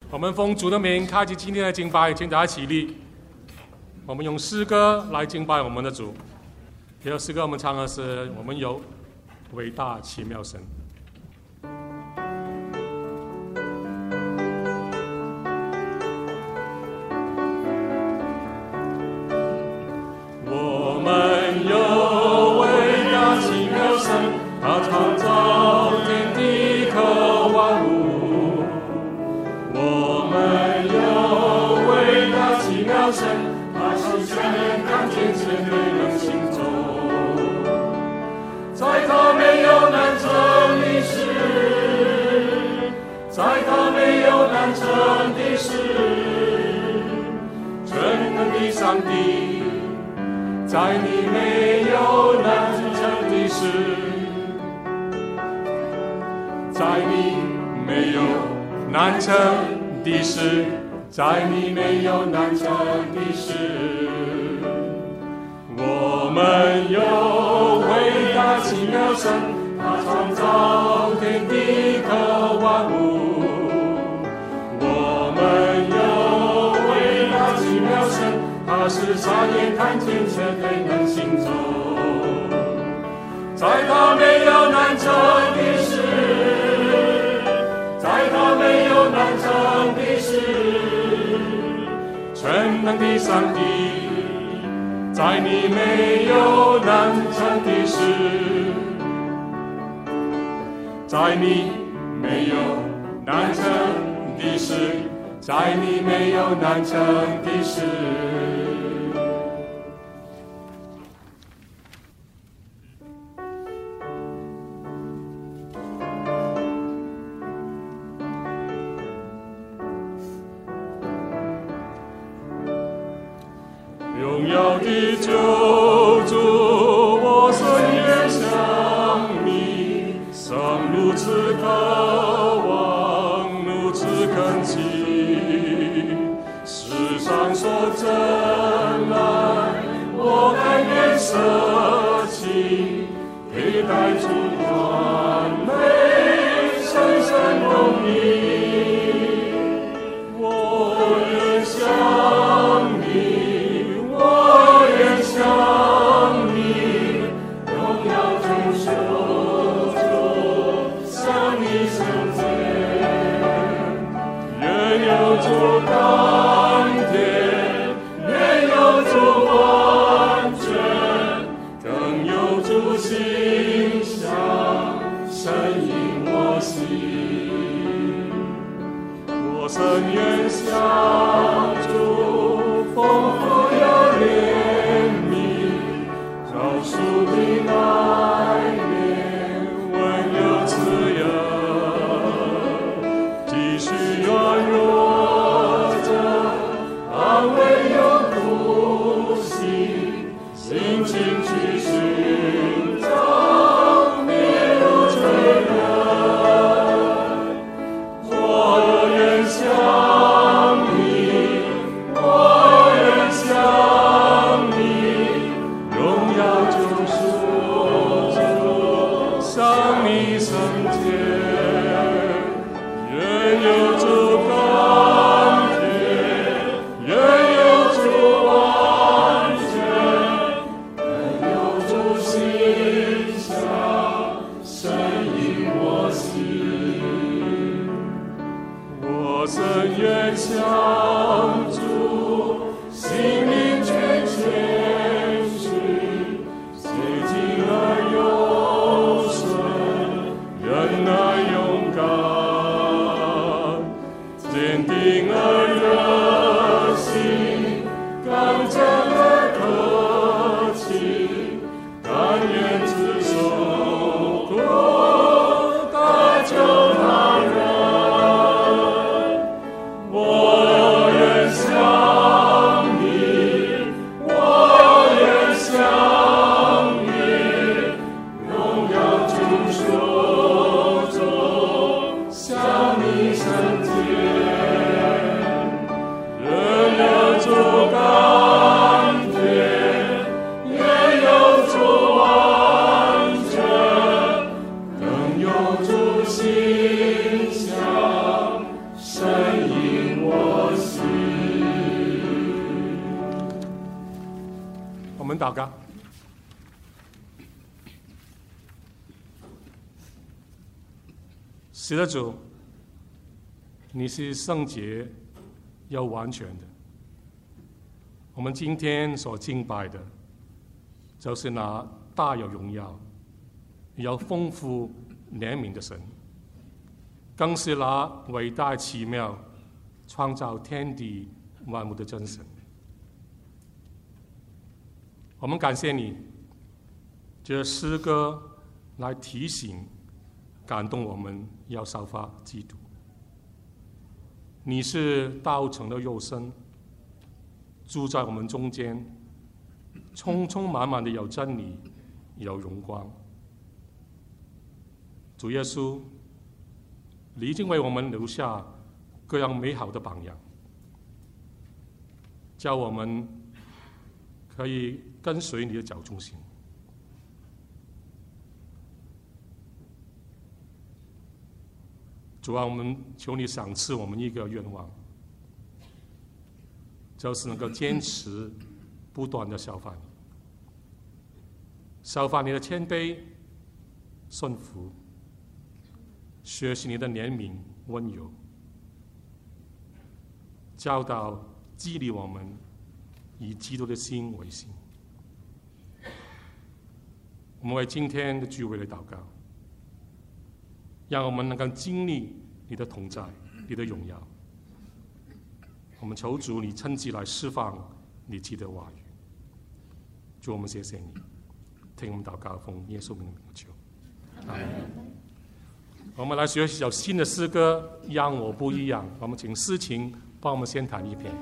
我们奉主的名开启今天的敬拜，请大家起立。我们用诗歌来敬拜我们的主。这首诗歌我们唱的是我们有伟大奇妙神。我们有伟大奇妙神，他创造天地和万物。我们有伟大奇妙神，他是全能看见全能行走，在他没有难成的事，在他没有难成的事，全能的上帝，在你没有难成的事，在你没有难成的事，在你没有难成的事。我们有伟大奇妙神，他创造天地和万物。我们有伟大奇妙神，他是察言看见却非能行走，在他没有难成的事，在他没有难成的事，全能的上帝，在你没有难成的事，在你没有难成的事，在你没有难成的事。荣耀的救主，我深愿向你，生如此渴望，如此恳切。世上所珍爱，我甘愿舍弃，佩戴出完美，深深荣你。我愿向你，我愿向你，荣耀中手中向你圣洁，愿有主甘甜，愿有主完全，更有主馨香，深引我心。我深愿向主丰富有怜悯，饶恕的爱怜，温柔慈恩，继续软弱着，安慰有苦心，心情去寻找灭入罪人。我愿向你，我愿向你，荣耀救赎主，向你圣洁，愿有主甘甜，愿有主完全，愿有主馨香，深引我心。我深愿向主，心灵全谦虚，洁净而有神，忍耐勇敢，坚定而热心，刚正而客气，甘愿自受苦，搭救他人。我愿向你，我愿向你，荣耀主手中，向你圣洁，人有主甘祷告。是的，主，你是圣洁又完全的。我们今天所敬拜的，就是那大有荣耀、有丰富怜悯的神，更是那伟大奇妙、创造天地万物的真神。我们感谢你，这诗歌来提醒、感动我们，要效法基督。你是道成的肉身，住在我们中间，充满满的有真理，有荣光。主耶稣，你已经为我们留下各样美好的榜样，叫我们可以跟随你的脚中行。主啊，我们求你赏赐我们一个愿望，就是能够坚持不断的效法你，效法你的谦卑、顺服，学习你的怜悯、温柔，教导、激励我们以基督的心为心。我们为今天的聚会来祷告，让我们能够经历你的同在、你的荣耀。我们求主你亲自来释放你基督的话语。主，我们谢谢你，听我们祷告，奉耶稣名求。阿门。我们来学习有新的诗歌，让我不一样。我们请诗琴帮我们先弹一篇。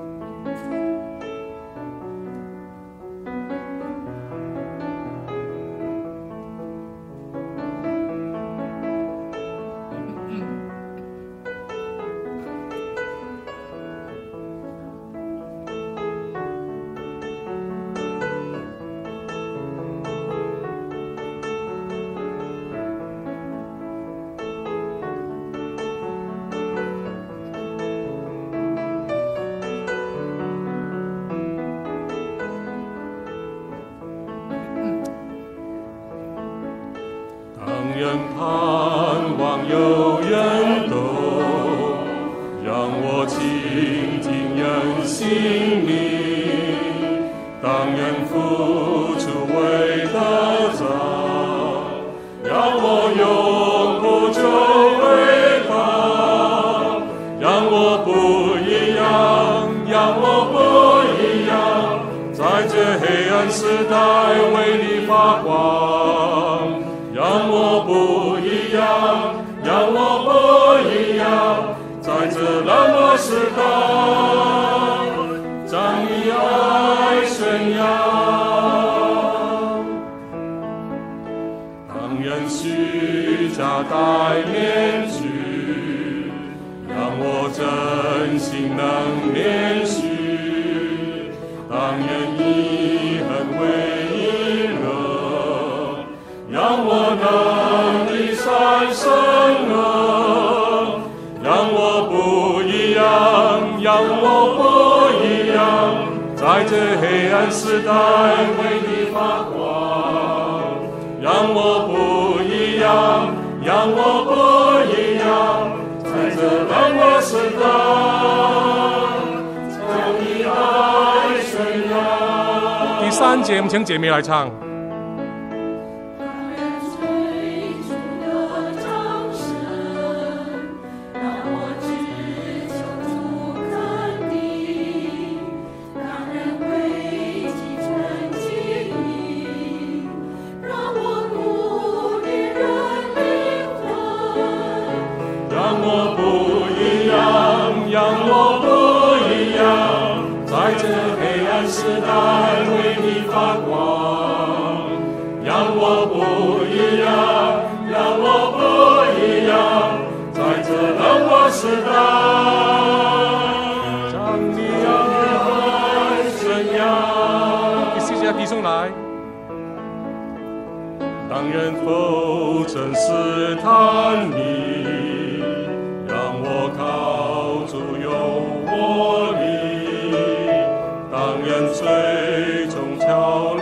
第三节，我们请姐妹来唱。弟兄来，当人否真试探你，让我靠主有我力；当人最终挑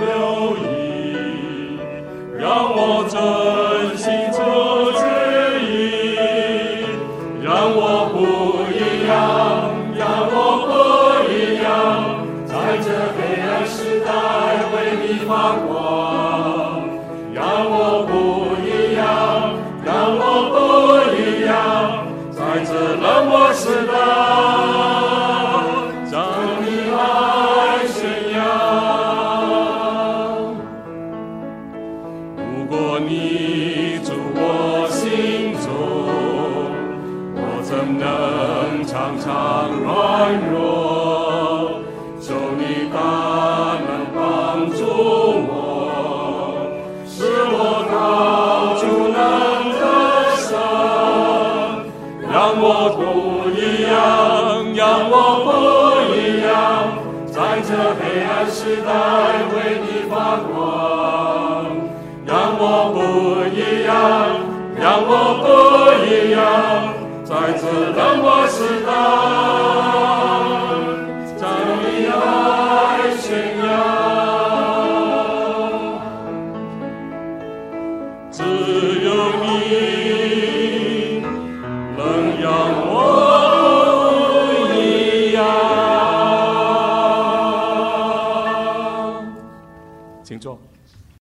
常软弱，求你大能帮助我，使我靠主能得胜。让我不一样，让我不一样，在这黑暗时代为你发光。让我不一样，让我不一样，在这冷漠时代。